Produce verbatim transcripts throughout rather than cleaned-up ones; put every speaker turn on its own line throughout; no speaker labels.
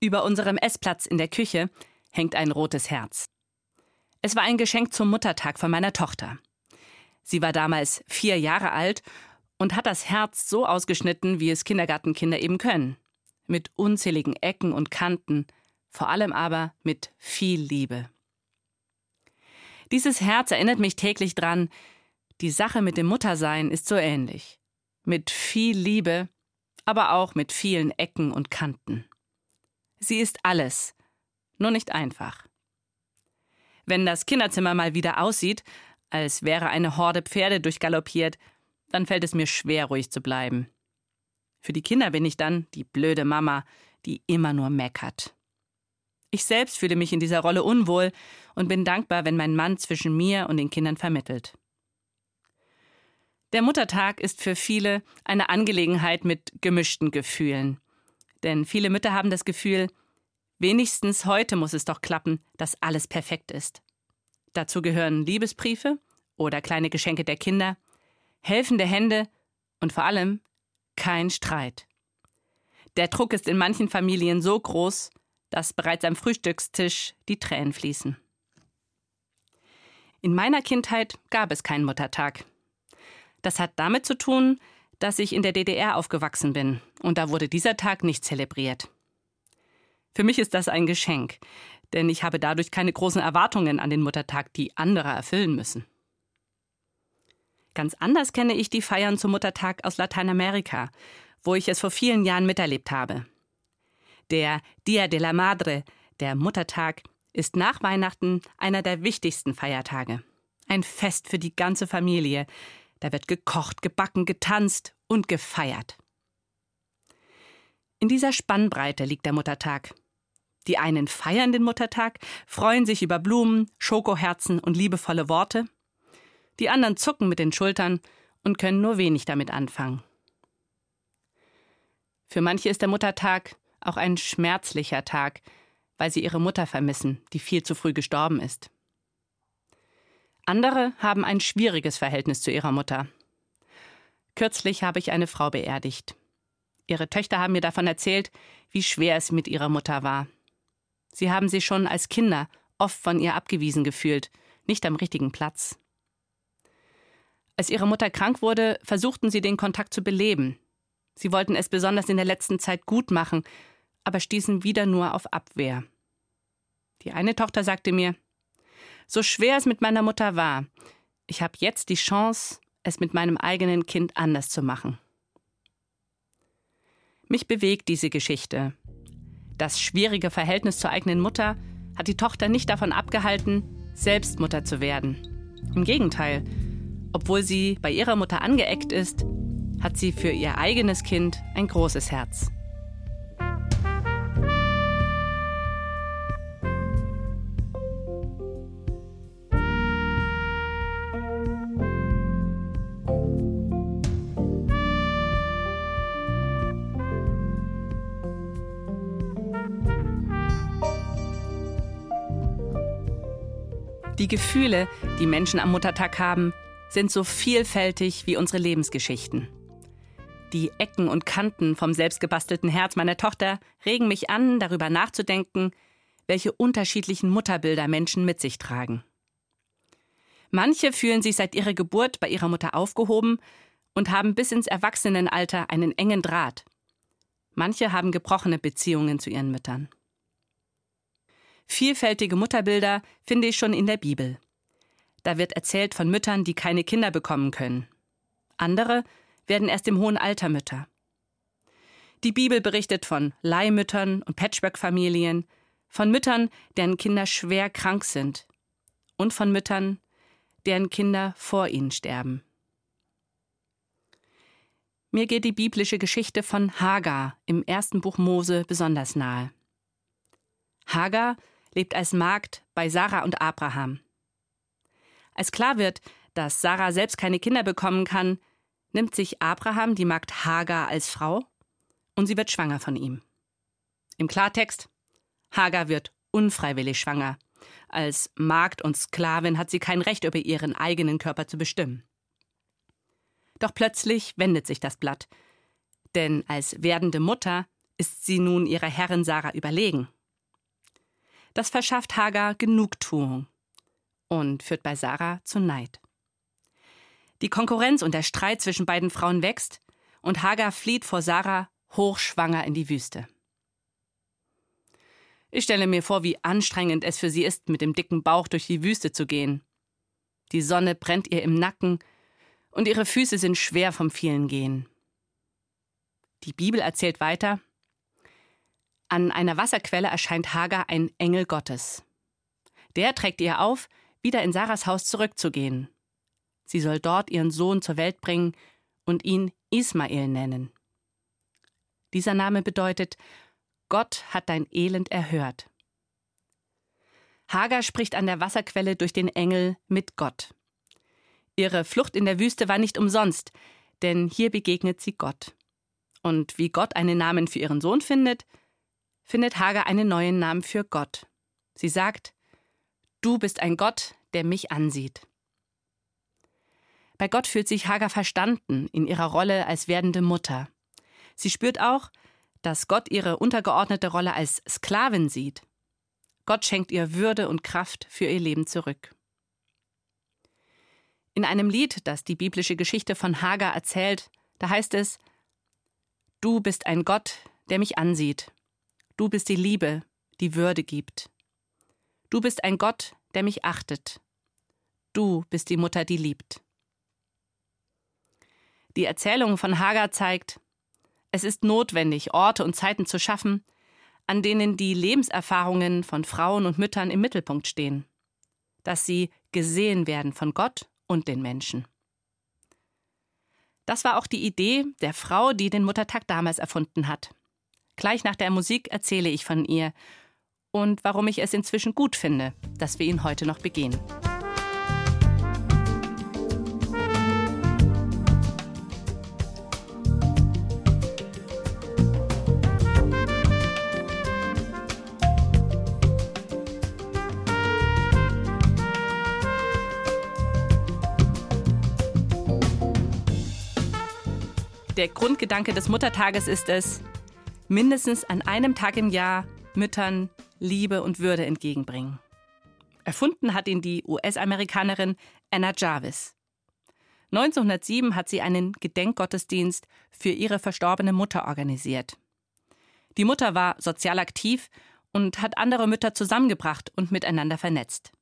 Über unserem Essplatz in der Küche hängt ein rotes Herz. Es war ein Geschenk zum Muttertag von meiner Tochter. Sie war damals vier Jahre alt und hat das Herz so ausgeschnitten, wie es Kindergartenkinder eben können. Mit unzähligen Ecken und Kanten, vor allem aber mit viel Liebe. Dieses Herz erinnert mich täglich dran, die Sache mit dem Muttersein ist so ähnlich. Mit viel Liebe, aber auch mit vielen Ecken und Kanten. Sie ist alles, nur nicht einfach. Wenn das Kinderzimmer mal wieder aussieht, als wäre eine Horde Pferde durchgaloppiert, dann fällt es mir schwer, ruhig zu bleiben. Für die Kinder bin ich dann die blöde Mama, die immer nur meckert. Ich selbst fühle mich in dieser Rolle unwohl und bin dankbar, wenn mein Mann zwischen mir und den Kindern vermittelt. Der Muttertag ist für viele eine Angelegenheit mit gemischten Gefühlen. Denn viele Mütter haben das Gefühl, wenigstens heute muss es doch klappen, dass alles perfekt ist. Dazu gehören Liebesbriefe oder kleine Geschenke der Kinder, helfende Hände und vor allem kein Streit. Der Druck ist in manchen Familien so groß, dass bereits am Frühstückstisch die Tränen fließen. In meiner Kindheit gab es keinen Muttertag. Das hat damit zu tun, dass ich in der D D R aufgewachsen bin und da wurde dieser Tag nicht zelebriert. Für mich ist das ein Geschenk, denn ich habe dadurch keine großen Erwartungen an den Muttertag, die andere erfüllen müssen. Ganz anders kenne ich die Feiern zum Muttertag aus Lateinamerika, wo ich es vor vielen Jahren miterlebt habe. Der Día de la Madre, der Muttertag, ist nach Weihnachten einer der wichtigsten Feiertage. Ein Fest für die ganze Familie. Da wird gekocht, gebacken, getanzt und gefeiert. In dieser Spannbreite liegt der Muttertag. Die einen feiern den Muttertag, freuen sich über Blumen, Schokoherzen und liebevolle Worte. Die anderen zucken mit den Schultern und können nur wenig damit anfangen. Für manche ist der Muttertag auch ein schmerzlicher Tag, weil sie ihre Mutter vermissen, die viel zu früh gestorben ist. Andere haben ein schwieriges Verhältnis zu ihrer Mutter. Kürzlich habe ich eine Frau beerdigt. Ihre Töchter haben mir davon erzählt, wie schwer es mit ihrer Mutter war. Sie haben sich schon als Kinder oft von ihr abgewiesen gefühlt, nicht am richtigen Platz. Als ihre Mutter krank wurde, versuchten sie, den Kontakt zu beleben. Sie wollten es besonders in der letzten Zeit gut machen, aber stießen wieder nur auf Abwehr. Die eine Tochter sagte mir: So schwer es mit meiner Mutter war, ich habe jetzt die Chance, es mit meinem eigenen Kind anders zu machen. Mich bewegt diese Geschichte. Das schwierige Verhältnis zur eigenen Mutter hat die Tochter nicht davon abgehalten, selbst Mutter zu werden. Im Gegenteil, obwohl sie bei ihrer Mutter angeeckt ist, hat sie für ihr eigenes Kind ein großes Herz. Die Gefühle, die Menschen am Muttertag haben, sind so vielfältig wie unsere Lebensgeschichten. Die Ecken und Kanten vom selbstgebastelten Herz meiner Tochter regen mich an, darüber nachzudenken, welche unterschiedlichen Mutterbilder Menschen mit sich tragen. Manche fühlen sich seit ihrer Geburt bei ihrer Mutter aufgehoben und haben bis ins Erwachsenenalter einen engen Draht. Manche haben gebrochene Beziehungen zu ihren Müttern. Vielfältige Mutterbilder finde ich schon in der Bibel. Da wird erzählt von Müttern, die keine Kinder bekommen können. Andere werden erst im hohen Alter Mütter. Die Bibel berichtet von Leihmüttern und Patchwork-Familien, von Müttern, deren Kinder schwer krank sind und von Müttern, deren Kinder vor ihnen sterben. Mir geht die biblische Geschichte von Hagar im ersten Buch Mose besonders nahe. Hagar lebt als Magd bei Sarah und Abraham. Als klar wird, dass Sarah selbst keine Kinder bekommen kann, nimmt sich Abraham die Magd Hagar als Frau und sie wird schwanger von ihm. Im Klartext: Hagar wird unfreiwillig schwanger. Als Magd und Sklavin hat sie kein Recht, über ihren eigenen Körper zu bestimmen. Doch plötzlich wendet sich das Blatt, denn als werdende Mutter Ist sie nun ihrer Herrin Sarah überlegen? Das verschafft Hagar Genugtuung und führt bei Sarah zu Neid. Die Konkurrenz und der Streit zwischen beiden Frauen wächst und Hagar flieht vor Sarah hochschwanger in die Wüste. Ich stelle mir vor, wie anstrengend es für sie ist, mit dem dicken Bauch durch die Wüste zu gehen. Die Sonne brennt ihr im Nacken und ihre Füße sind schwer vom vielen Gehen. Die Bibel erzählt weiter: An einer Wasserquelle erscheint Hagar ein Engel Gottes. Der trägt ihr auf, wieder in Sarahs Haus zurückzugehen. Sie soll dort ihren Sohn zur Welt bringen und ihn Ismael nennen. Dieser Name bedeutet: Gott hat dein Elend erhört. Hagar spricht an der Wasserquelle durch den Engel mit Gott. Ihre Flucht in der Wüste war nicht umsonst, denn hier begegnet sie Gott. Und wie Gott einen Namen für ihren Sohn findet, findet Hagar einen neuen Namen für Gott. Sie sagt: Du bist ein Gott, der mich ansieht. Bei Gott fühlt sich Hagar verstanden in ihrer Rolle als werdende Mutter. Sie spürt auch, dass Gott ihre untergeordnete Rolle als Sklavin sieht. Gott schenkt ihr Würde und Kraft für ihr Leben zurück. In einem Lied, das die biblische Geschichte von Hagar erzählt, da heißt es: Du bist ein Gott, der mich ansieht. Du bist die Liebe, die Würde gibt. Du bist ein Gott, der mich achtet. Du bist die Mutter, die liebt. Die Erzählung von Hagar zeigt, es ist notwendig, Orte und Zeiten zu schaffen, an denen die Lebenserfahrungen von Frauen und Müttern im Mittelpunkt stehen, dass sie gesehen werden von Gott und den Menschen. Das war auch die Idee der Frau, die den Muttertag damals erfunden hat. Gleich nach der Musik erzähle ich von ihr und warum ich es inzwischen gut finde, dass wir ihn heute noch begehen. Der Grundgedanke des Muttertages ist es, mindestens an einem Tag im Jahr Müttern Liebe und Würde entgegenbringen. Erfunden hat ihn die U S-Amerikanerin Anna Jarvis. neunzehnhundertsieben hat sie einen Gedenkgottesdienst für ihre verstorbene Mutter organisiert. Die Mutter war sozial aktiv und hat andere Mütter zusammengebracht und miteinander vernetzt.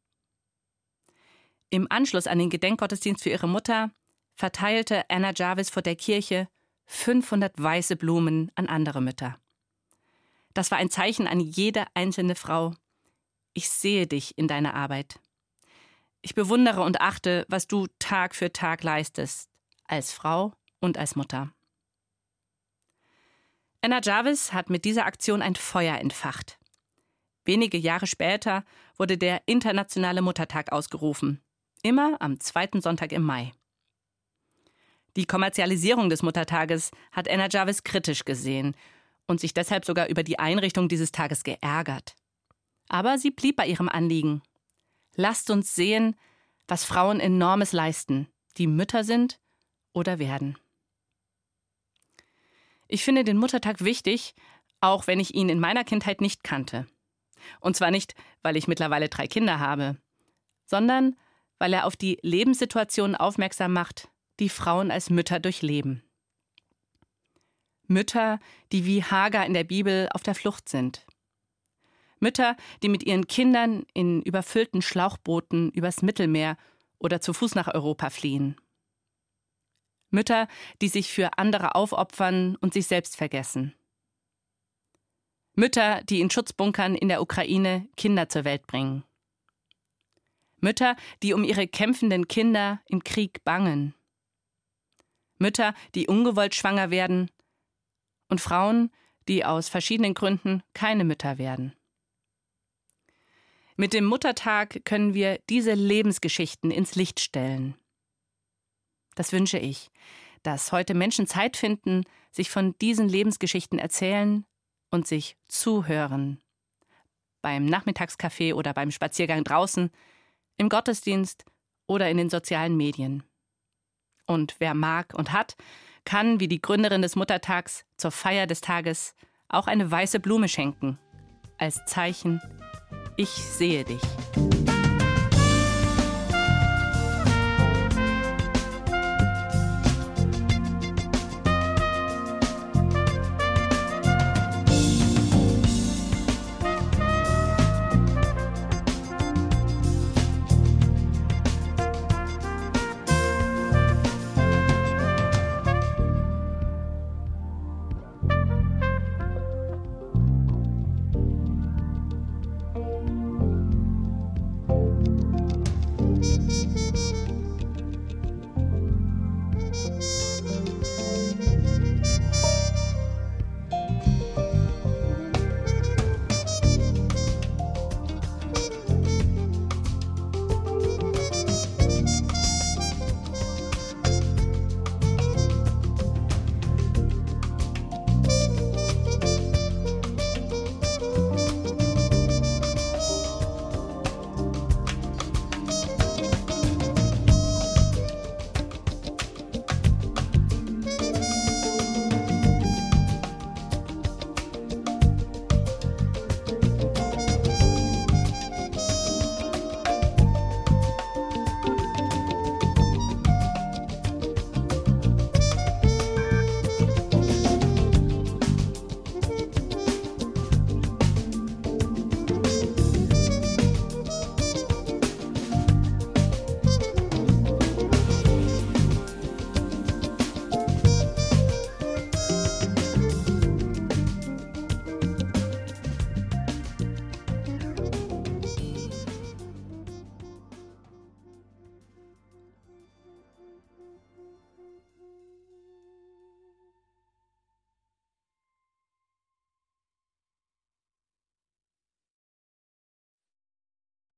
Im Anschluss an den Gedenkgottesdienst für ihre Mutter verteilte Anna Jarvis vor der Kirche fünfhundert weiße Blumen an andere Mütter. Das war ein Zeichen an jede einzelne Frau. Ich sehe dich in deiner Arbeit. Ich bewundere und achte, was du Tag für Tag leistest, als Frau und als Mutter. Anna Jarvis hat mit dieser Aktion ein Feuer entfacht. Wenige Jahre später wurde der Internationale Muttertag ausgerufen, immer am zweiten Sonntag im Mai. Die Kommerzialisierung des Muttertages hat Anna Jarvis kritisch gesehen und sich deshalb sogar über die Einrichtung dieses Tages geärgert. Aber sie blieb bei ihrem Anliegen. Lasst uns sehen, was Frauen Enormes leisten, die Mütter sind oder werden. Ich finde den Muttertag wichtig, auch wenn ich ihn in meiner Kindheit nicht kannte. Und zwar nicht, weil ich mittlerweile drei Kinder habe, sondern weil er auf die Lebenssituationen aufmerksam macht, die Frauen als Mütter durchleben. Mütter, die wie Hagar in der Bibel auf der Flucht sind. Mütter, die mit ihren Kindern in überfüllten Schlauchbooten übers Mittelmeer oder zu Fuß nach Europa fliehen. Mütter, die sich für andere aufopfern und sich selbst vergessen. Mütter, die in Schutzbunkern in der Ukraine Kinder zur Welt bringen. Mütter, die um ihre kämpfenden Kinder im Krieg bangen. Mütter, die ungewollt schwanger werden und Frauen, die aus verschiedenen Gründen keine Mütter werden. Mit dem Muttertag können wir diese Lebensgeschichten ins Licht stellen. Das wünsche ich, dass heute Menschen Zeit finden, sich von diesen Lebensgeschichten erzählen und sich zuhören. Beim Nachmittagskaffee oder beim Spaziergang draußen, im Gottesdienst oder in den sozialen Medien. Und wer mag und hat, kann, wie die Gründerin des Muttertags, zur Feier des Tages auch eine weiße Blume schenken, als Zeichen, ich sehe dich.